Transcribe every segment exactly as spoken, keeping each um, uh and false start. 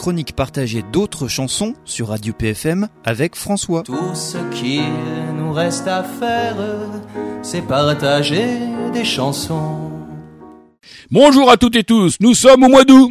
chronique partagée d'autres chansons sur Radio P F M avec François. Tout ce qu'il nous reste à faire, c'est partager des chansons. Bonjour à toutes et tous, nous sommes au mois d'août.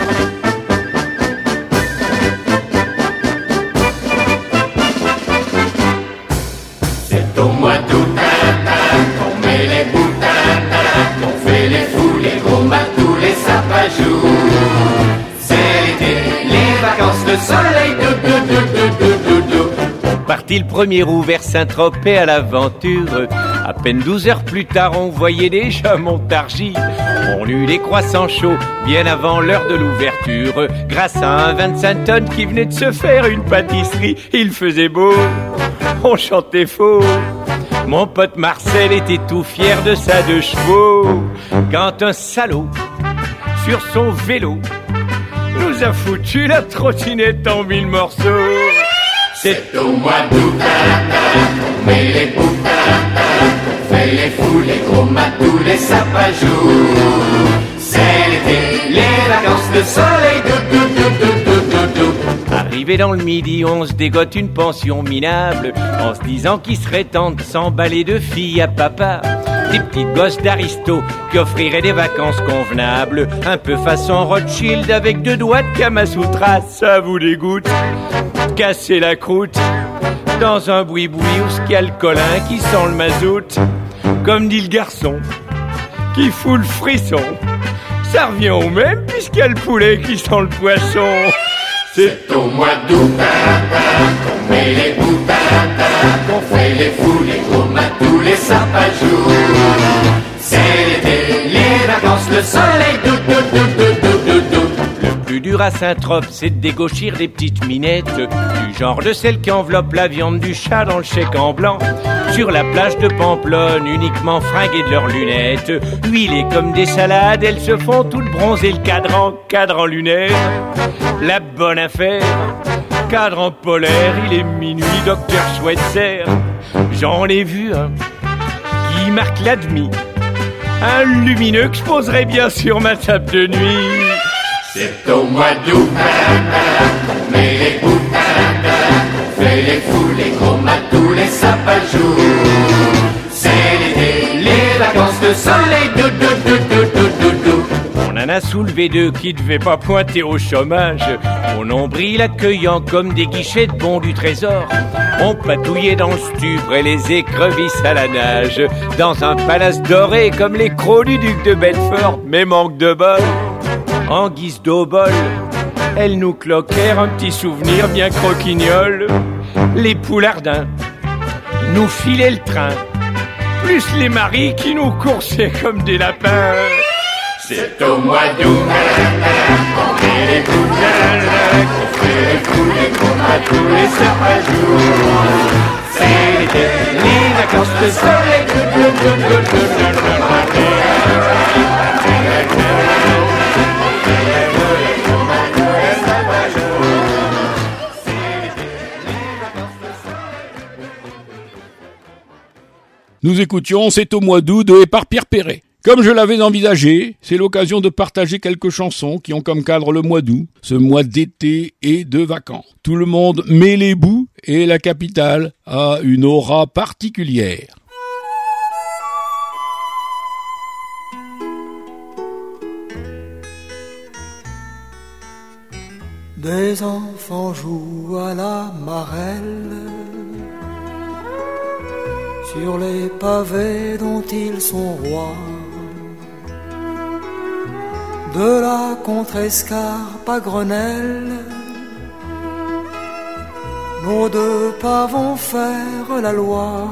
C'est au mois d'août qu'on met les boutins, qu'on fait les fous, les gros matous, les sapajous. C'est l'été, les vacances, le soleil, dou dou dou dou dou dou dou. Parti le premier roue vers Saint-Tropez à l'aventure. À peine douze heures plus tard, on voyait déjà Montargis. On eut les croissants chauds bien avant l'heure de l'ouverture. Grâce à un vingt-cinq tonnes qui venait de se faire une pâtisserie, il faisait beau, on chantait faux. Mon pote Marcel était tout fier de sa deux chevaux. Quand un salaud, sur son vélo, nous a foutu la trottinette en mille morceaux. C'est au mois d'août qu'on met les boutins, qu'on fait les fous, les gros matous, les sapajous. C'est l'été, les vacances, le soleil, dou dou dou dou dou dou dou. Arrivé dans le midi, on se dégote une pension minable, en se disant qu'il serait temps de s'emballer de filles à papa. Des petites gosses d'aristo qui offriraient des vacances convenables, un peu façon Rothschild avec deux doigts de Kamasutra. Ça vous dégoûte? Casser la croûte dans un boui-boui où ce qu'il y a le colin qui sent le mazout. Comme dit le garçon qui fout le frisson, ça revient au même puisqu'il y a le poulet qui sent le poisson. C'est au mois d'août qu'on met les boutins, qu'on fait les fous, les gros matous, les sapajous. C'est l'été, les vacances, le soleil, dou dou dou dou dou dou dou. Le plus dur à Saint-Tropez, c'est de dégauchir des petites minettes, du genre de celles qui enveloppent la viande du chat dans le chèque en blanc. Sur la plage de Pamplonne, uniquement fringuées de leurs lunettes, huilées comme des salades, elles se font toutes bronzer le cadran, cadran lunaire. La bonne affaire, cadran polaire, il est minuit, docteur Schweitzer. J'en ai vu un qui marque la demi, un lumineux que je poserais bien sur ma table de nuit. C'est au mois d'août qu'on met les boutins, qu'on fait les fous, les gros matous, les sapajous. C'est l'été, les vacances, le soleil, dou dou dou dou dou dou dou. On en a soulevé deux qui devaient pas pointer au chômage, au nombril accueillant comme des guichets de bons du trésor. On patouillait dans le stupre et les écrevisses à la nage, dans un palace doré comme les crocs du duc de Bedford. Mais manque de bol, en guise d'obol, elles nous cloquèrent un petit souvenir bien croquignol. Les poulardins nous filaient le train, plus les maris qui nous coursaient comme des lapins. C'est au mois d'août qu'on met les boutins, qu'on fait les fous, les gros matous, les sapajous. C'est l'été, les vacances, le soleil, dou dou dou dou dou dou dou. Nous écoutions C'est au mois d'août de et par Pierre Perret. Comme je l'avais envisagé, c'est l'occasion de partager quelques chansons qui ont comme cadre le mois d'août, ce mois d'été et de vacances. Tout le monde met les bouts et la capitale a une aura particulière. Des enfants jouent à la marelle sur les pavés dont ils sont rois. De la Contrescarpe à Grenelle, nos deux pas vont faire la loi.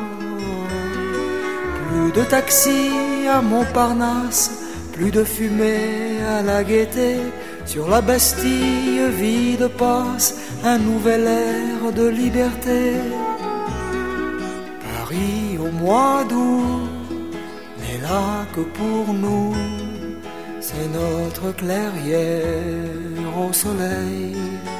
Plus de taxis à Montparnasse, plus de fumée à la Gaîté. Sur la Bastille vide passe un nouvel air de liberté. Paris au mois d'août n'est là que pour nous. C'est notre clairière au soleil.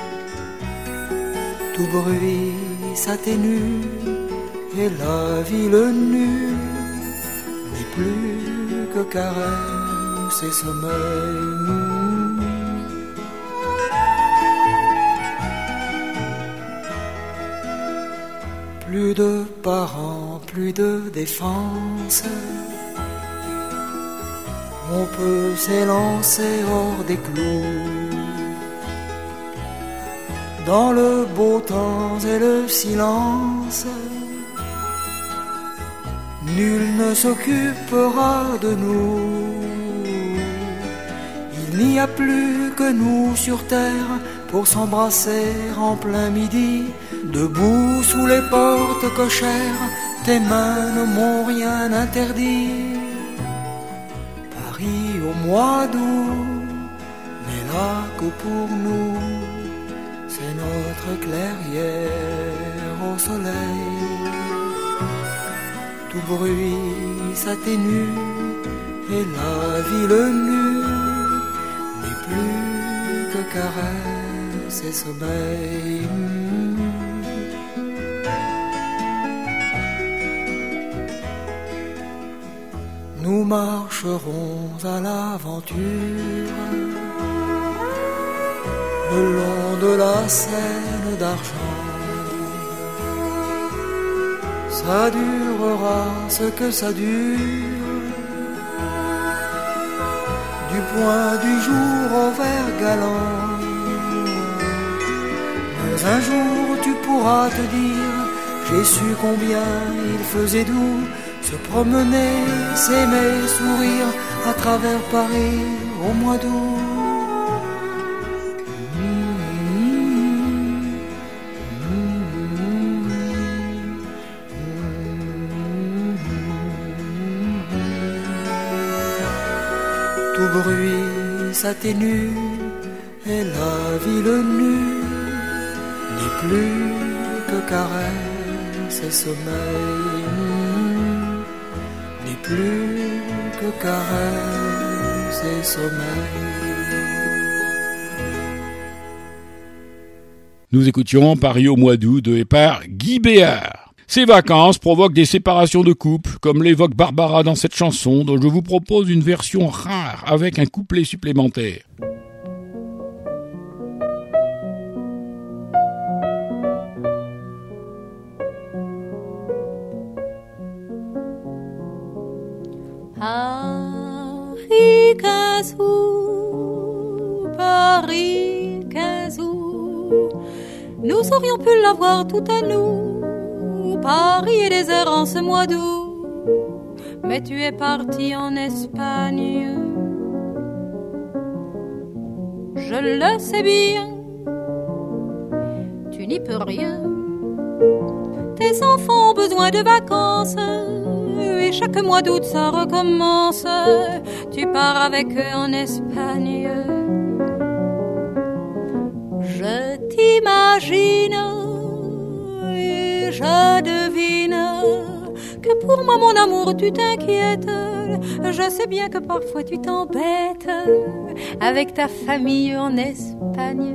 Tout bruit s'atténue et la ville nue n'est plus que caresse et sommeil. de parents, plus de défense. On peut s'élancer hors des clous, dans le beau temps et le silence. Nul ne s'occupera de nous. Il n'y a plus que nous sur terre pour s'embrasser en plein midi. Debout sous les portes cochères, tes mains ne m'ont rien interdit. Paris au mois d'août n'est là que pour nous. C'est notre clairière au soleil. Tout bruit s'atténue et la ville nue n'est plus que caresse et sommeil. Nous marcherons à l'aventure le long de la Seine d'argent. Ça durera ce que ça dure, du point du jour au vert galant. Mais un jour tu pourras te dire, j'ai su combien il faisait doux se promener, s'aimer, sourire à travers Paris au mois d'août. Tout bruit s'atténue et la ville nue n'est plus que caresse et sommeil. N'est plus que caresse et sommeil. Nous écoutions Paris au mois d'août de et par Guy Béard. Ces vacances provoquent des séparations de couples, comme l'évoque Barbara dans cette chanson, dont je vous propose une version rare avec un couplet supplémentaire. Paris quinze août, Paris quinze août, nous aurions pu l'avoir tout à nous. Paris est désert en ce mois d'août, mais tu es parti en Espagne. Je le sais bien, tu n'y peux rien. Tes enfants ont besoin de vacances, et chaque mois d'août ça recommence. Tu pars avec eux en Espagne. Je t'imagine et je devine que pour moi mon amour tu t'inquiètes. Je sais bien que parfois tu t'embêtes avec ta famille en Espagne.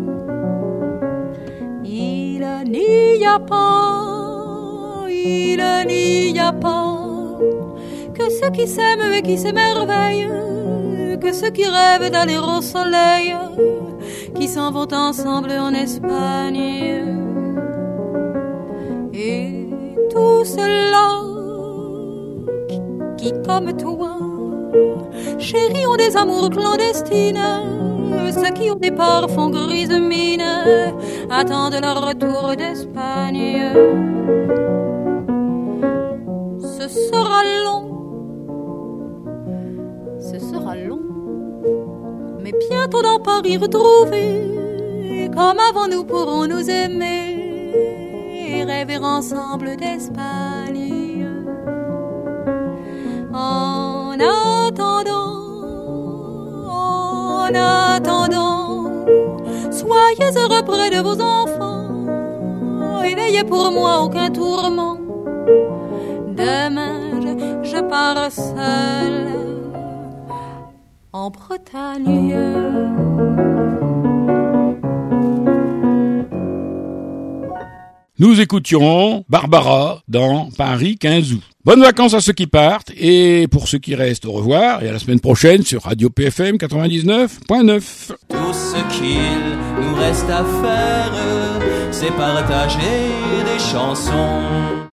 Il n'y a pas, il n'y a pas que ceux qui s'aiment et qui s'émerveillent, que ceux qui rêvent d'aller au soleil, qui s'en vont ensemble en Espagne. Et tout cela qui, qui comme toi, chéris, ont des amours clandestines, ceux qui au départ font grise mine, attendent leur retour d'Espagne. Ce sera long, ce sera long, mais bientôt dans Paris retrouver, comme avant nous pourrons nous aimer et rêver ensemble d'Espagne. En attendant, en attendant, soyez heureux près de vos enfants et n'ayez pour moi aucun tourment. Demain je, je pars seule en Bretagne. Nous écoutions Barbara dans Paris quinze août. Bonnes vacances à ceux qui partent, et pour ceux qui restent, au revoir, et à la semaine prochaine sur Radio P F M quatre-vingt-dix-neuf point neuf. Tout ce qu'il nous reste à faire, c'est partager des chansons.